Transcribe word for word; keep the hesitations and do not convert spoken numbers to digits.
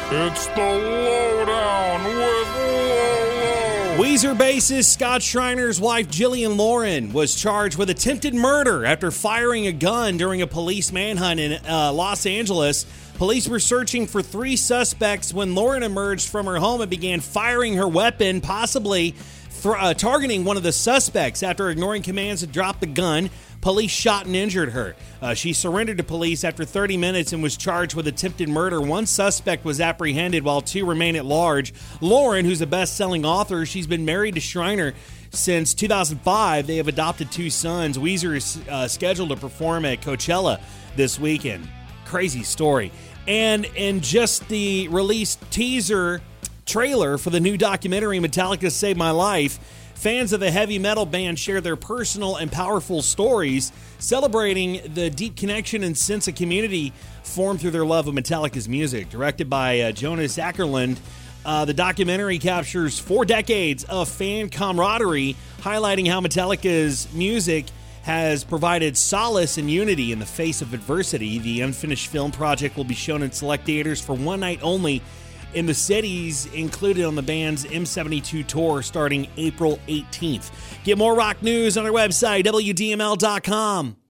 It's the Lowdown with Lolo. Weezer bassist Scott Schreiner's wife Jillian Lauren was charged with attempted murder after firing a gun during a police manhunt in uh, Los Angeles. Police were searching for three suspects when Lauren emerged from her home and began firing her weapon, possibly th- uh, targeting one of the suspects. After ignoring commands to drop the gun, police shot and injured her. Uh, she surrendered to police after thirty minutes and was charged with attempted murder. One suspect was apprehended while two remain at large. Lauren, who's a best-selling author, she's been married to Schreiner since two thousand five. They have adopted two sons. Weezer is uh, scheduled to perform at Coachella this weekend. Crazy story. And in just the released teaser trailer for the new documentary Metallica Saved My Life, fans of the heavy metal band share their personal and powerful stories, celebrating the deep connection and sense of community formed through their love of Metallica's music. Directed by uh, Jonas Ackerlund, uh, the documentary captures four decades of fan camaraderie, highlighting how Metallica's music has provided solace and unity in the face of adversity. The unfinished film project will be shown in select theaters for one night only in the cities included on the band's M seventy-two tour starting April eighteenth. Get more rock news on our website, W D M L dot com.